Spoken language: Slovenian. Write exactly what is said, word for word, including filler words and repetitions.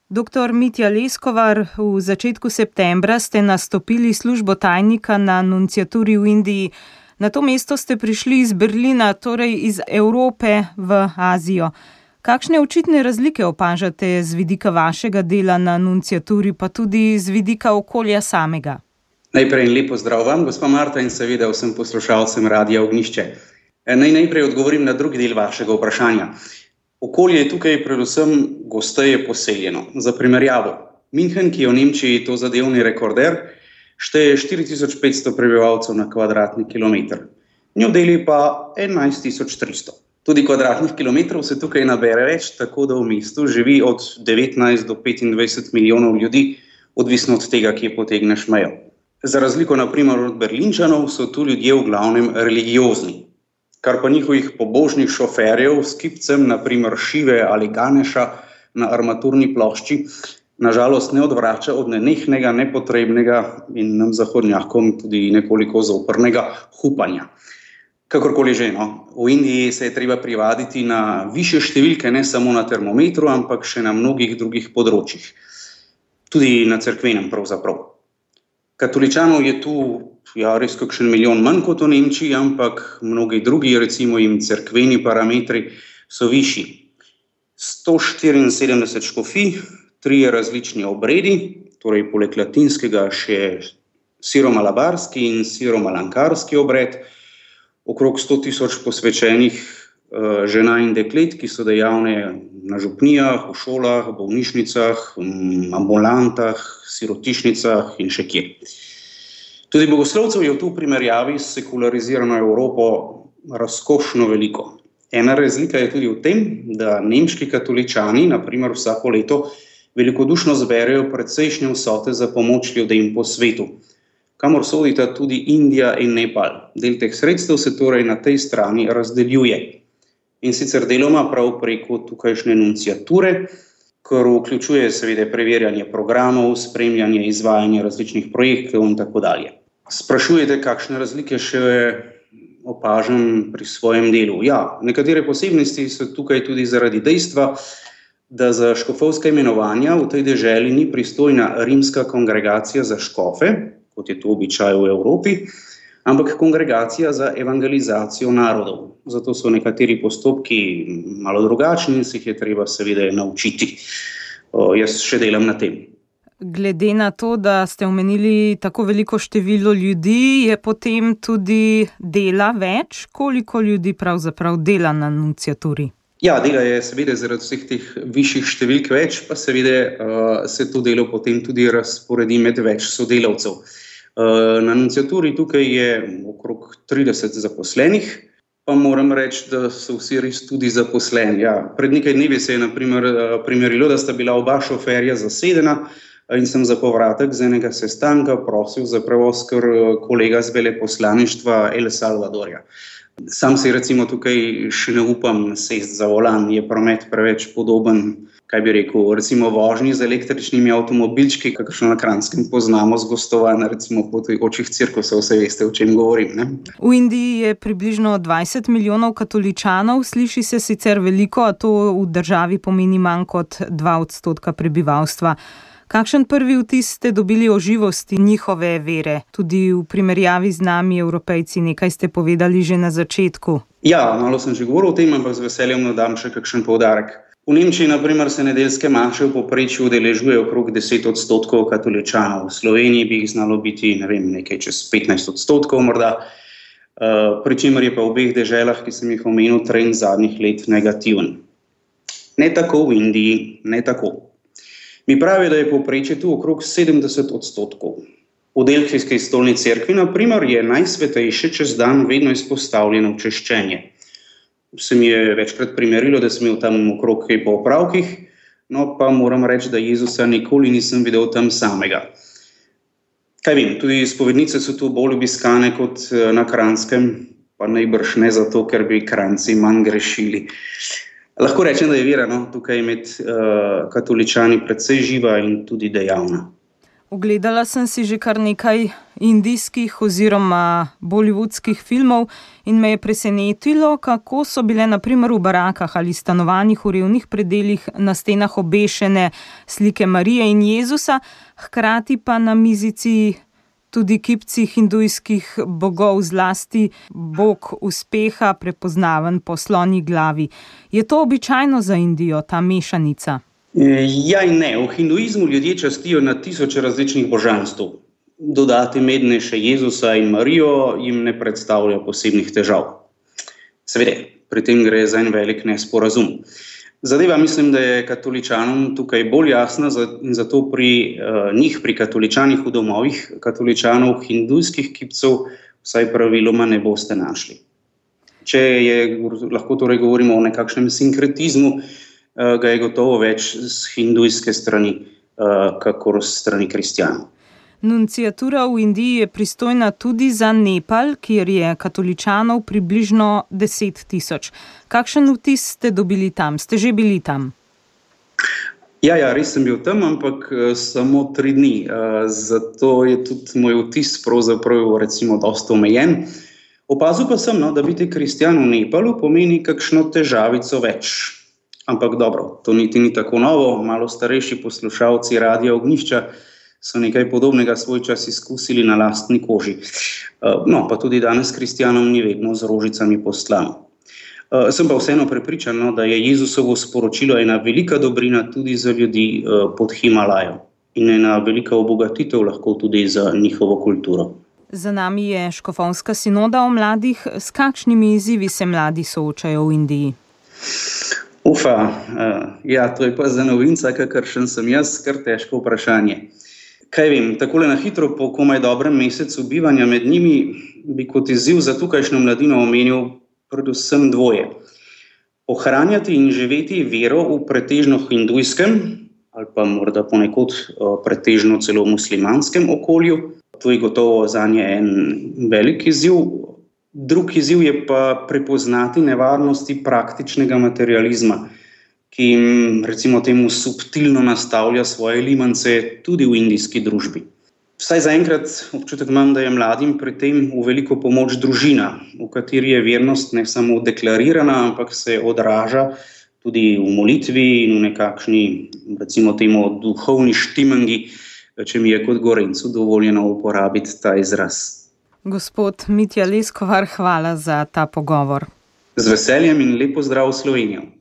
Doktor Mitja Leskovar, v začetku septembra ste nastopili službo tajnika na nunciaturi v Indiji. Na to mesto ste prišli iz Berlina, torej iz Evrope v Azijo. Kakšne očitne razlike opažate z vidika vašega dela na nunciaturi, pa tudi z vidika okolja samega? Najprej lepo zdrav vam, gospa Marta, in seveda vsem poslušalcem Radia Ognjišče. Naj najprej odgovorim na drugi del vašega vprašanja. Okolje je tukaj predvsem gosteje poseljeno. Za primerjavo, München, ki je v Nemčiji to zadevni rekorder, šteje štiri tisoč petsto prebivalcev na kvadratni kilometer. New Delhi pa enajst tisoč tristo. Tudi kvadratnih kilometrov se tukaj nabere več, tako da v mestu živi od devetnajst do petindvajset milijonov ljudi, odvisno od tega, kje potegneš mejo. Za razliko na primer od Berlinčanov so tu ljudje v glavnem religiozni. Kar pa njihovih pobožnih šoferjev s kipcem, na primer Šive ali Ganeša na armaturni plošči, nažalost ne odvrača od nenehnega, nepotrebnega in nam zahodnjakom tudi nekoliko zoprnega hupanja. Kakorkoli že, no, v Indiji se je treba privaditi na višje številke, ne samo na termometru, ampak še na mnogih drugih področjih. Tudi na cerkvenem pravzaprav. Katoličanov je tu ja, res kakšen milijon manj kot v Nemčiji, ampak mnogi drugi, recimo jim cerkveni parametri, so višji. sto štiriinsedemdeset škofij, trije različni obredi, torej poleg latinskega še siromalabarski in siromalankarski obred, okrog sto tisoč posvečenih uh, žena in deklet, ki so dejavne na župnijah, v šolah, bolnišnicah, ambulantah, sirotišnicah in še kje. Tudi bogoslovcev je v tu primerjavi s sekularizirano Evropo razkošno veliko. Ena razlika je tudi v tem, da nemški katoličani, na primer vsako leto, velikodušno zberejo precejšnje vsote za pomoč ljudem po svetu, kamor sodita tudi Indija in Nepal. Del teh sredstev se torej na tej strani razdeljuje. In sicer deloma prav preko tukajšnje nunciature, kar vključuje seveda preverjanje programov, spremljanje izvajanja različnih projektov in tako dalje. Sprašujete, kakšne razlike še opažam pri svojem delu. Ja, nekatere posebnosti so tukaj tudi zaradi dejstva, da za škofovska imenovanja v tej deželi ni pristojna rimska kongregacija za škofe, kot je to običaj v Evropi, ampak kongregacija za evangelizacijo narodov. Zato so nekateri postopki malo drugačni in se jih je treba seveda naučiti. O, jaz še delam na tem. Glede na to, da ste omenili tako veliko število ljudi, je potem tudi dela več? Koliko ljudi pravzaprav dela na nunciaturi? Ja, dela je seveda zaradi vseh teh višjih številk več, pa seveda uh, se to delo potem tudi razporedi med več sodelavcev. Uh, na nunciaturi tukaj je okrog trideset zaposlenih, pa moram reči, da so vsi res tudi zaposleni. Ja, pred nekaj dnevi se je na primer uh, primerilo, da sta bila oba šoferja zasedena in sem za povratek z enega sestanka prosil za prevoz kar kolega z veleposlaništva El Salvadorja. Sam se recimo tukaj še ne upam sesti za volan, je promet preveč podoben, kaj bi rekel, recimo vožnji z električnimi avtomobilčki, kakšno na Kranjskem poznamo z gostovanj, recimo potujočih cirkusov, vse veste, o čem govorim, ne? V Indiji je približno dvajset milijonov katoličanov, sliši se sicer veliko, a to v državi pomeni manj kot dva odstotka prebivalstva. Kakšen prvi vtis ste dobili o živosti njihove vere? Tudi v primerjavi z nami, Evropejci, nekaj ste povedali že na začetku. Ja, malo sem že govoril o tem, ampak z veseljem dodam še kakšen poudarek. V Nemčiji, na primer, se nedeljske maše v povprečju udeležuje okrog deset odstotkov katoličanov. V Sloveniji bi jih znalo biti, ne vem, nekaj čez petnajst odstotkov morda, uh, pri čemer je pa v obeh deželah, ki sem jih omenil, trend zadnjih let negativen. Ne tako v Indiji, ne tako. Mi pravijo, da je povprečje tu okrog sedemdeset odstotkov. V Delhijski stolni cerkvi, na primer, je najsvetejše čez dan vedno izpostavljeno češčenje. Se mi je večkrat primerilo, da sem imel tam okrog kaj po opravkih, no pa moram reči, da Jezusa nikoli nisem videl tam samega. Kaj vem, tudi spovednice so tu bolj obiskane kot na Kranjskem, pa najbrž ne zato, ker bi Kranjci manj grešili. Lahko rečem, da je vera no, tukaj med uh, katoličani precej živa in tudi dejavna. Ogledala sem si že kar nekaj indijskih oziroma bollywoodskih filmov in me je presenetilo, kako so bile na primer v barakah ali stanovanjih v revnih predelih na stenah obešene slike Marije in Jezusa, hkrati pa na mizici tudi kipci hindujskih bogov, zlasti bog uspeha, prepoznaven po slonji glavi. Je to običajno za Indijo, ta mešanica? Ja in ne. V hinduizmu ljudje častijo na tisoče različnih božanstv. Dodati medne še Jezusa in Marijo jim ne predstavlja posebnih težav. Seveda, pri tem gre za en velik nesporazum. Zadeva mislim, da je katoličanom tukaj bolj jasna in zato pri uh, njih, pri katoličanih v domovih, katoličanov hindujskih kipcev vsaj praviloma ne boste našli. Če je, lahko torej govorimo o nekakšnem sinkretizmu, ga je gotovo več z hindujske strani, kakor z strani kristjanov. Nunciatura v Indiji je pristojna tudi za Nepal, kjer je katoličanov približno deset tisoč. Kakšen vtis ste dobili tam? Ste že bili tam? Ja, ja, res sem bil tam, ampak samo tri dni. Zato je tudi moj vtis pravzaprav recimo dosta omejen. Opazil pa sem, no, da biti kristjan v Nepalu pomeni kakšno težavico več. Ampak dobro, to niti ni tako novo. Malo starejši poslušalci Radia Ognjišča so nekaj podobnega svoj čas izkusili na lastni koži. No, pa tudi danes kristjanom ni vedno z rožicami poslano. Sem pa vseeno prepričan, no, da je Jezusovo sporočilo ena velika dobrina tudi za ljudi pod Himalajo in ena velika obogatitev lahko tudi za njihovo kulturo. Za nami je škofovska sinoda o mladih. S kakšnimi izzivi se mladi soočajo v Indiji? Ufa, uh, ja, to je pa za novinca, kakršen sem jaz, kar težko vprašanje. Kaj vem, takole na hitro po komaj dobrem mesecu bivanja med njimi bi kot izziv za tukajšnjo mladino omenil predvsem dvoje. Ohranjati in živeti vero v pretežno hindujskem ali pa morda ponekod uh, pretežno celo muslimanskem okolju. To je gotovo zanje en velik izziv. Drug izziv je pa prepoznati nevarnosti praktičnega materializma, ki jim recimo temu subtilno nastavlja svoje limance tudi v indijski družbi. Vsaj zaenkrat občutek imam, da je mladim pri tem v veliko pomoč družina, v kateri je vernost ne samo deklarirana, ampak se odraža tudi v molitvi in v nekakšni, recimo temu, duhovni štimengi, če mi je kot Gorencu dovoljeno uporabiti ta izraz. Gospod Mitja Leskovar, hvala za ta pogovor. Z veseljem in lep pozdrav v Slovenijo.